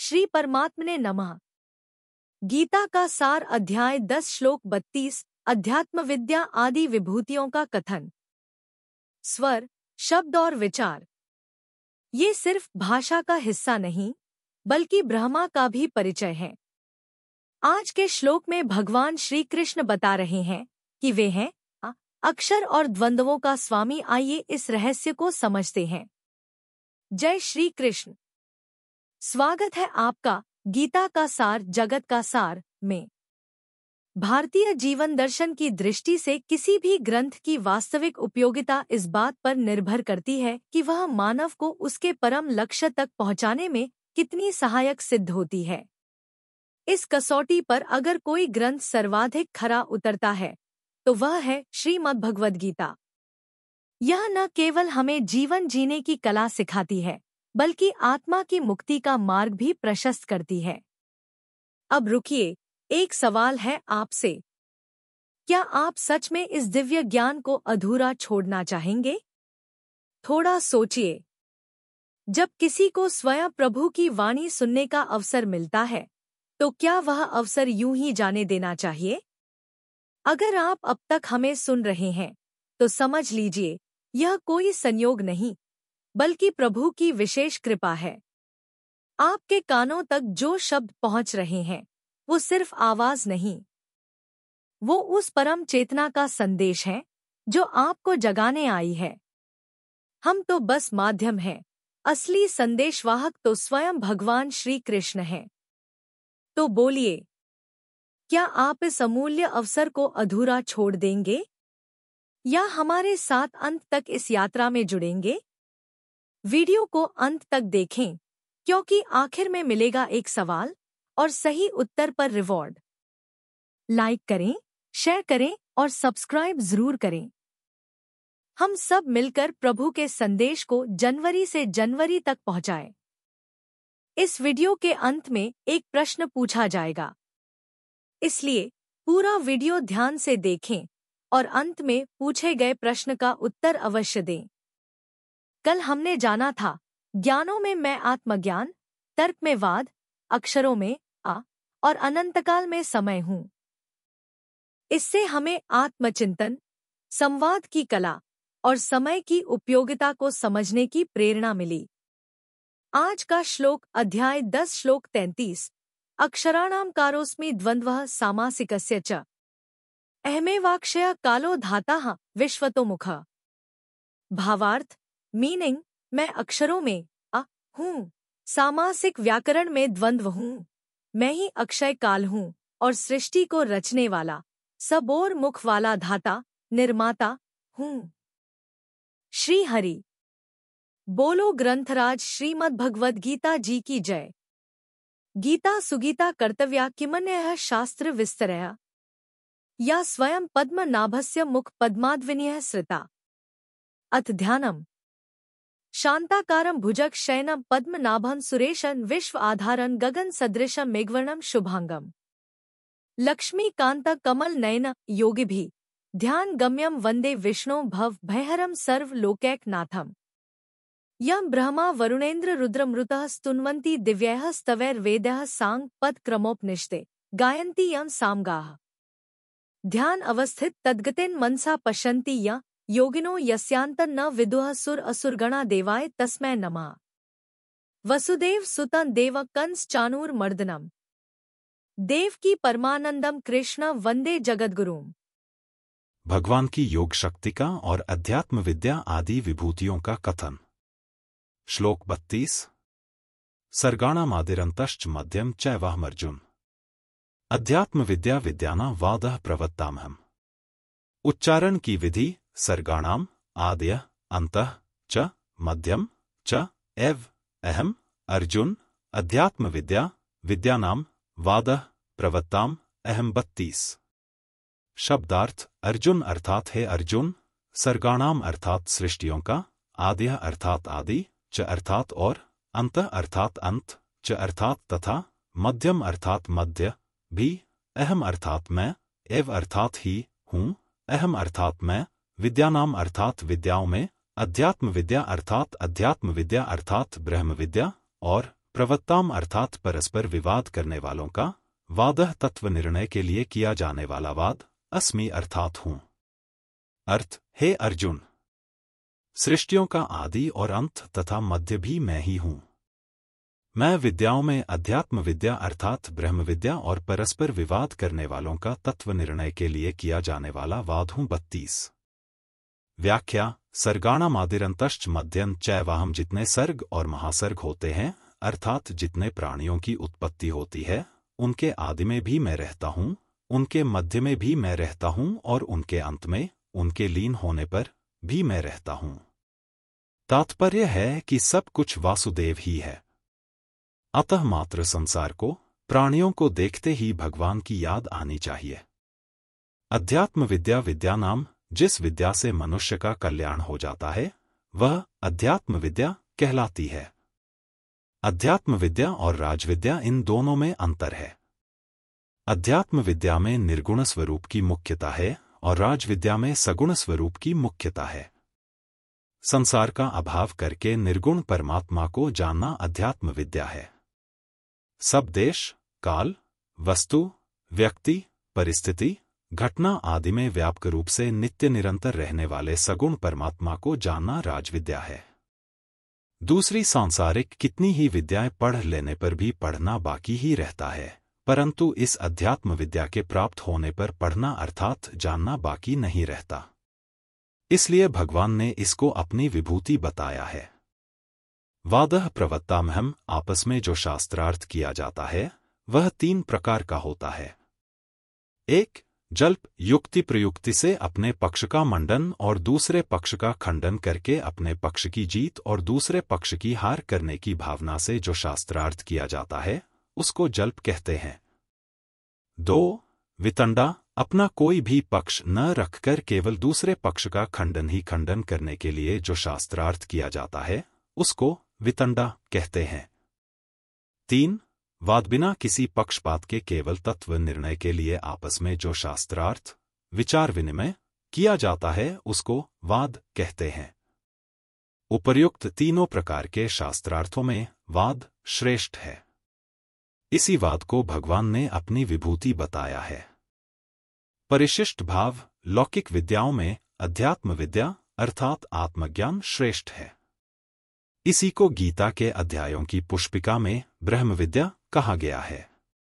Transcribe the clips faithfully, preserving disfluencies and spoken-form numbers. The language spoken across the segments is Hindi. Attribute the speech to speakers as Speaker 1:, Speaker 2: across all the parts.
Speaker 1: श्री परमात्मने नमः। गीता का सार अध्याय दस श्लोक बत्तीस अध्यात्म विद्या आदि विभूतियों का कथन। स्वर, शब्द और विचार ये सिर्फ भाषा का हिस्सा नहीं बल्कि ब्रह्मा का भी परिचय है। आज के श्लोक में भगवान श्री कृष्ण बता रहे हैं कि वे हैं अक्षर और द्वंद्वों का स्वामी। आइए इस रहस्य को समझते हैं। जय श्री कृष्ण। स्वागत है आपका गीता का सार जगत का सार में। भारतीय जीवन दर्शन की दृष्टि से किसी भी ग्रंथ की वास्तविक उपयोगिता इस बात पर निर्भर करती है कि वह मानव को उसके परम लक्ष्य तक पहुंचाने में कितनी सहायक सिद्ध होती है। इस कसौटी पर अगर कोई ग्रंथ सर्वाधिक खरा उतरता है तो वह है श्रीमद्भगवद गीता। यह न केवल हमें जीवन जीने की कला सिखाती है बल्कि आत्मा की मुक्ति का मार्ग भी प्रशस्त करती है। अब रुकिए, एक सवाल है आपसे। क्या आप सच में इस दिव्य ज्ञान को अधूरा छोड़ना चाहेंगे? थोड़ा सोचिए। जब किसी को स्वयं प्रभु की वाणी सुनने का अवसर मिलता है तो क्या वह अवसर यूं ही जाने देना चाहिए? अगर आप अब तक हमें सुन रहे हैं तो समझ लीजिए, यह कोई संयोग नहीं बल्कि प्रभु की विशेष कृपा है। आपके कानों तक जो शब्द पहुंच रहे हैं वो सिर्फ आवाज नहीं, वो उस परम चेतना का संदेश है जो आपको जगाने आई है। हम तो बस माध्यम हैं, असली संदेशवाहक तो स्वयं भगवान श्री कृष्ण हैं। तो बोलिए, क्या आप इस अमूल्य अवसर को अधूरा छोड़ देंगे या हमारे साथ अंत तक इस यात्रा में जुड़ेंगे? वीडियो को अंत तक देखें क्योंकि आखिर में मिलेगा एक सवाल और सही उत्तर पर रिवॉर्ड। लाइक करें, शेयर करें और सब्सक्राइब जरूर करें। हम सब मिलकर प्रभु के संदेश को जनवरी से जनवरी तक पहुंचाएं। इस वीडियो के अंत में एक प्रश्न पूछा जाएगा, इसलिए पूरा वीडियो ध्यान से देखें और अंत में पूछे गए प्रश्न का उत्तर अवश्य दें। कल हमने जाना था ज्ञानों में मैं आत्मज्ञान, तर्क में वाद, अक्षरों में आ और अनंतकाल में समय हूं। इससे हमें आत्मचिंतन, संवाद की कला और समय की उपयोगिता को समझने की प्रेरणा मिली। आज का श्लोक अध्याय दस श्लोक तैंतीस अक्षराणां कारोऽस्मि द्वन्द्वः सामासिकस्य च अहमेवाक्षयः कालो धाताः विश्वतो मुखः। भावार्थ, मीनिंग, मैं अक्षरों में अ हूँ, सामासिक व्याकरण में द्वंद्व हूँ। मैं ही अक्षय काल हूँ और सृष्टि को रचने वाला, सबोर मुख वाला धाता, निर्माता हूँ। श्री हरि बोलो। ग्रंथराज श्रीमद्भगवद गीता जी की जय। गीता सुगीता कर्तव्या किमन्यः शास्त्र विस्तरया या स्वयं पद्मनाभस्य मुख पद्माद्विनीयः श्रिता। अथ ध्यानम्। शांताकारं भुजग शयनं पद्मनाभं सुरेशं विश्व आधारं गगन सदृशं मेघवर्णं शुभांगम। लक्ष्मीकांत कमल नयन योगिभिः ध्यान गम्यं वंदे विष्णु भव भयहरं सर्व लोकैकनाथम्। यं ब्रह्मा वरुणेन्द्र रुद्रमृतः स्तुन्वन्ति दिव्यैः स्तवैर्वेदैः सांग पद क्रमोपनिषदे गायन्ति यं सामगाः। ध्यान अवस्थित तद्गतेन मनसा पश्यन्ति यं योगिनो यस्यान्तं न विदुः सुर असुरगणा देवाय तस्मै नमः। वसुदेव सुतं देव कंस चाणूरमर्दनम्। देवकी परमानंदम कृष्ण वंदे जगद्गुरुम्।
Speaker 2: भगवान की योग शक्ति का और अध्यात्म विद्या आदि विभूतियों का कथन। श्लोक बत्तीस सर्गाणामादिरन्तश्च मध्यम चैवाहमर्जुन। अध्यात्म विद्या विद्याना वादः प्रवत्तामहम्। उच्चारण की विधि सर्गाणाम आद्य अंतः च मध्यम च एव अहम अर्जुन। अध्यात्म विद्या विद्यानाम वादः प्रवत्ताम अहम। बत्तीस शब्दार्थ। अर्जुन अर्थात है अर्जुन, सर्गाणाम अर्थात सृष्टियों का, आद्य अर्थात आदि, च अर्थात और, अंत अर्थात अंत, च अर्थात तथा, मध्यम अर्थात मध्य भी, अहम अर्थात मैं, एव अर्थात ही हूँ, अहम अर्थात मैं, विद्यानाम अर्थात विद्याओं में, अध्यात्म विद्या अर्थात अध्यात्म विद्या अर्थात ब्रह्म विद्या, और प्रवत्ताम अर्थात परस्पर विवाद करने वालों का, वादः तत्व निर्णय के लिए किया जाने वाला वाद, अस्मि अर्थात हूँ। अर्थ, हे अर्जुन, सृष्टियों का आदि और अंत तथा मध्य भी मैं ही हूँ। मैं विद्याओं में अध्यात्म विद्या अर्थात ब्रह्म विद्या और परस्पर विवाद करने वालों का तत्व निर्णय के लिए किया जाने वाला वाद हूँ। बत्तीस। व्याख्या, सर्गाणामादिरंतश्च मध्यं चैवाहम, जितने सर्ग और महासर्ग होते हैं अर्थात जितने प्राणियों की उत्पत्ति होती है उनके आदि में भी मैं रहता हूँ, उनके मध्य में भी मैं रहता हूँ और उनके अंत में, उनके लीन होने पर भी मैं रहता हूँ। तात्पर्य है कि सब कुछ वासुदेव ही है। अतः मात्र संसार को, प्राणियों को देखते ही भगवान की याद आनी चाहिए। अध्यात्म विद्या विद्या नाम, जिस विद्या से मनुष्य का कल्याण हो जाता है वह अध्यात्म विद्या कहलाती है। अध्यात्म विद्या और राजविद्या, इन दोनों में अंतर है। अध्यात्म विद्या में निर्गुण स्वरूप की मुख्यता है और राजविद्या में सगुण स्वरूप की मुख्यता है। संसार का अभाव करके निर्गुण परमात्मा को जानना अध्यात्म विद्या है। सब देश, काल, वस्तु, व्यक्ति, परिस्थिति, घटना आदि में व्यापक रूप से नित्य निरंतर रहने वाले सगुण परमात्मा को जानना राजविद्या है। दूसरी सांसारिक कितनी ही विद्याएं पढ़ लेने पर भी पढ़ना बाकी ही रहता है, परंतु इस अध्यात्म विद्या के प्राप्त होने पर पढ़ना अर्थात जानना बाकी नहीं रहता। इसलिए भगवान ने इसको अपनी विभूति बताया है। वादः प्रवत्तामहम्, आपस में जो शास्त्रार्थ किया जाता है वह तीन प्रकार का होता है। एक, जल्प, युक्ति प्रयुक्ति से अपने पक्ष का मंडन और दूसरे पक्ष का खंडन करके अपने पक्ष की जीत और दूसरे पक्ष की हार करने की भावना से जो शास्त्रार्थ किया जाता है उसको जल्प कहते हैं। दो, वितंडा, अपना कोई भी पक्ष न रखकर केवल दूसरे पक्ष का खंडन ही खंडन करने के लिए जो शास्त्रार्थ किया जाता है उसको वितंडा कहते हैं। तीन, वाद, बिना किसी पक्षपात के केवल तत्व निर्णय के लिए आपस में जो शास्त्रार्थ विचार विनिमय किया जाता है उसको वाद कहते हैं। उपर्युक्त तीनों प्रकार के शास्त्रार्थों में वाद श्रेष्ठ है। इसी वाद को भगवान ने अपनी विभूति बताया है। परिशिष्ट भाव, लौकिक विद्याओं में अध्यात्म विद्या अर्थात आत्मज्ञान श्रेष्ठ है। इसी को गीता के अध्यायों की पुष्पिका में ब्रह्म विद्या कहा गया है।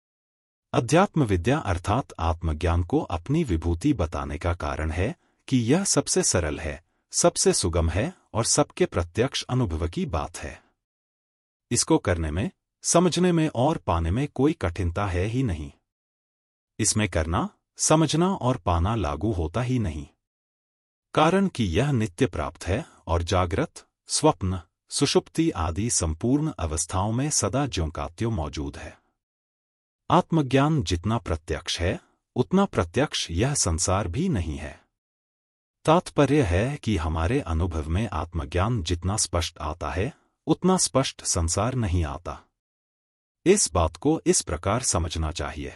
Speaker 2: अध्यात्म विद्या अर्थात आत्मज्ञान को अपनी विभूति बताने का कारण है कि यह सबसे सरल है, सबसे सुगम है और सबके प्रत्यक्ष अनुभव की बात है। इसको करने में, समझने में और पाने में कोई कठिनता है ही नहीं। इसमें करना, समझना और पाना लागू होता ही नहीं, कारण कि यह नित्य प्राप्त है और जागृत, स्वप्न, सुषुप्ति आदि संपूर्ण अवस्थाओं में सदा ज्यों का त्यों मौजूद है। आत्मज्ञान जितना प्रत्यक्ष है उतना प्रत्यक्ष यह संसार भी नहीं है। तात्पर्य है कि हमारे अनुभव में आत्मज्ञान जितना स्पष्ट आता है उतना स्पष्ट संसार नहीं आता। इस बात को इस प्रकार समझना चाहिए।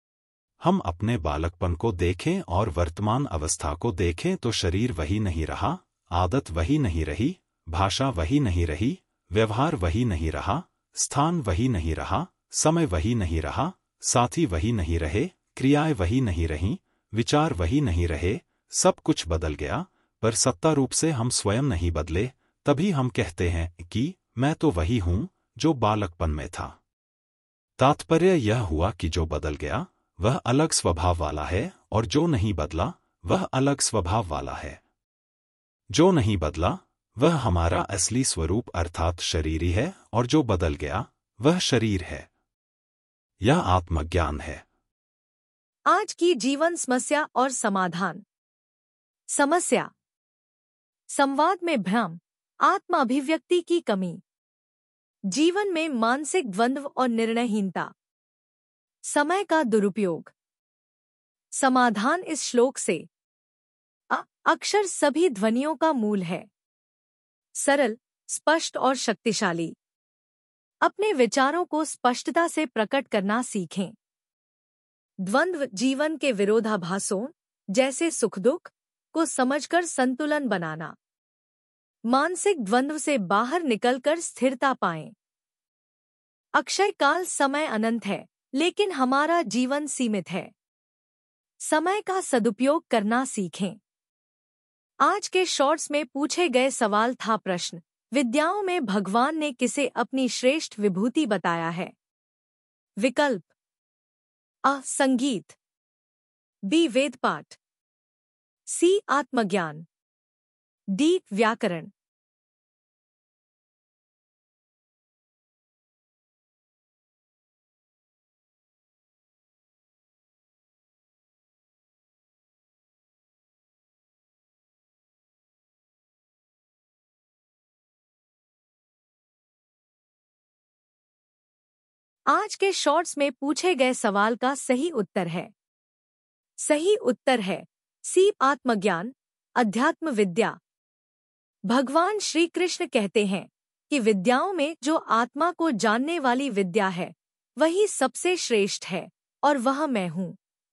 Speaker 2: हम अपने बालकपन को देखें और वर्तमान अवस्था को देखें तो शरीर वही नहीं रहा, आदत वही नहीं रही, भाषा वही नहीं रही, व्यवहार वही नहीं रहा, स्थान वही नहीं रहा, समय वही नहीं रहा, साथी वही नहीं रहे, क्रियाएं वही नहीं रहीं, विचार वही नहीं रहे, सब कुछ बदल गया, पर सत्ता रूप से हम स्वयं नहीं बदले। तभी हम कहते हैं कि मैं तो वही हूं जो बालकपन में था। तात्पर्य यह हुआ कि जो बदल गया वह अलग स्वभाव वाला है और जो नहीं बदला वह अलग स्वभाव वाला है। जो नहीं बदला वह हमारा असली स्वरूप अर्थात शरीरी है और जो बदल गया वह शरीर है। यह आत्मज्ञान है।
Speaker 1: आज की जीवन समस्या और समाधान। समस्या: संवाद में भ्रम, आत्म अभिव्यक्ति की कमी, जीवन में मानसिक द्वंद्व और निर्णयहीनता, समय का दुरुपयोग। समाधान: इस श्लोक से अ अक्षर सभी ध्वनियों का मूल है। सरल, स्पष्ट और शक्तिशाली। अपने विचारों को स्पष्टता से प्रकट करना सीखें। द्वंद्व: जीवन के विरोधाभासों जैसे सुख दुख को समझकर संतुलन बनाना। मानसिक द्वंद्व से बाहर निकलकर स्थिरता पाएं। अक्षय काल समय अनंत है, लेकिन हमारा जीवन सीमित है। समय का सदुपयोग करना सीखें। आज के शॉर्ट्स में पूछे गए सवाल था प्रश्न, विद्याओं में भगवान ने किसे अपनी श्रेष्ठ विभूति बताया है? विकल्प अ संगीत, बी वेदपाठ, सी आत्मज्ञान, डी व्याकरण। आज के शॉर्ट्स में पूछे गए सवाल का सही उत्तर है सही उत्तर है सी आत्मज्ञान, अध्यात्म विद्या। भगवान श्री कृष्ण कहते हैं कि विद्याओं में जो आत्मा को जानने वाली विद्या है वही सबसे श्रेष्ठ है, और वह मैं हूँ।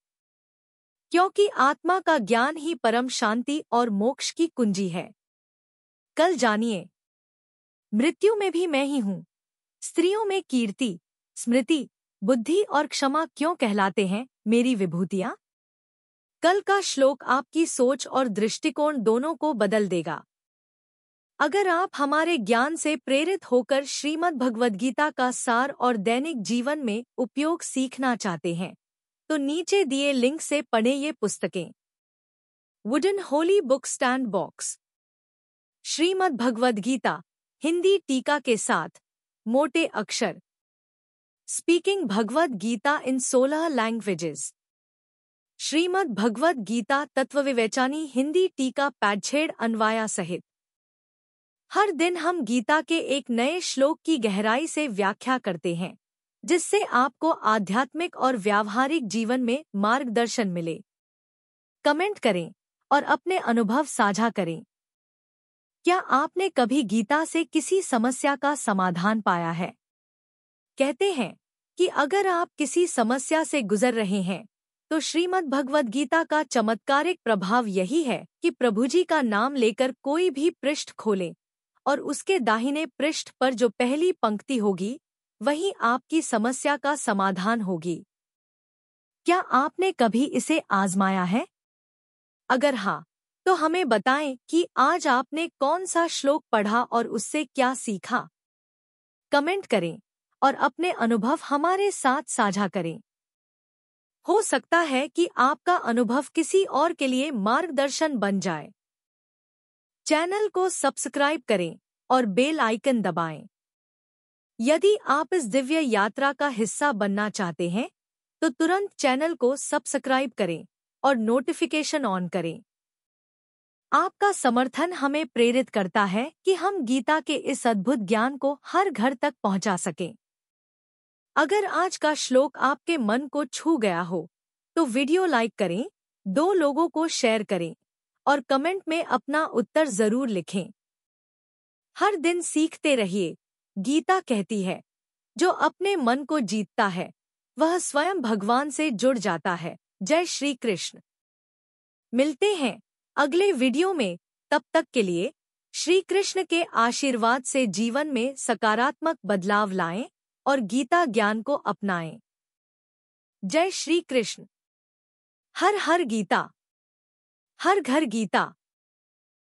Speaker 1: क्योंकि आत्मा का ज्ञान ही परम शांति और मोक्ष की कुंजी है। कल जानिए, मृत्यु में भी मैं ही हूँ। स्त्रियों में कीर्ति, स्मृति, बुद्धि और क्षमा क्यों कहलाते हैं मेरी विभूतियाँ? कल का श्लोक आपकी सोच और दृष्टिकोण दोनों को बदल देगा। अगर आप हमारे ज्ञान से प्रेरित होकर श्रीमद् भगवद गीता का सार और दैनिक जीवन में उपयोग सीखना चाहते हैं, तो नीचे दिए लिंक से पढ़ें ये पुस्तकें। Wooden holy book stand box, Shrimad Bhagavad Gita Hindi टीका के साथ, मोटे अक्षर, स्पीकिंग भगवद गीता इन सोलह लैंग्वेजेस, श्रीमद् भगवद गीता तत्वविवेचनी हिंदी टीका पैडछेड़ अन्वाया सहित। हर दिन हम गीता के एक नए श्लोक की गहराई से व्याख्या करते हैं, जिससे आपको आध्यात्मिक और व्यावहारिक जीवन में मार्गदर्शन मिले। कमेंट करें और अपने अनुभव साझा करें। क्या आपने कभी गीता से किसी समस्या का समाधान पाया है? कहते हैं कि अगर आप किसी समस्या से गुजर रहे हैं, तो श्रीमद् भगवद गीता का चमत्कारिक प्रभाव यही है कि प्रभु जी का नाम लेकर कोई भी पृष्ठ खोलें और उसके दाहिने पृष्ठ पर जो पहली पंक्ति होगी वही आपकी समस्या का समाधान होगी। क्या आपने कभी इसे आजमाया है? अगर हाँ, तो हमें बताएं कि आज आपने कौन सा श्लोक पढ़ा और उससे क्या सीखा। कमेंट करें और अपने अनुभव हमारे साथ साझा करें। हो सकता है कि आपका अनुभव किसी और के लिए मार्गदर्शन बन जाए। चैनल को सब्सक्राइब करें और बेल आइकन दबाएं। यदि आप इस दिव्य यात्रा का हिस्सा बनना चाहते हैं, तो तुरंत चैनल को सब्सक्राइब करें और नोटिफिकेशन ऑन करें। आपका समर्थन हमें प्रेरित करता है कि हम गीता के इस अद्भुत ज्ञान को हर घर तक पहुंचा सकें। अगर आज का श्लोक आपके मन को छू गया हो, तो वीडियो लाइक करें, दो लोगों को शेयर करें और कमेंट में अपना उत्तर जरूर लिखें। हर दिन सीखते रहिए। गीता कहती है, जो अपने मन को जीतता है वह स्वयं भगवान से जुड़ जाता है। जय श्री कृष्ण। मिलते हैं अगले वीडियो में। तब तक के लिए श्री कृष्ण के आशीर्वाद से जीवन में सकारात्मक बदलाव लाएं और गीता ज्ञान को अपनाएं। जय श्री कृष्ण। हर हर गीता, हर घर गीता।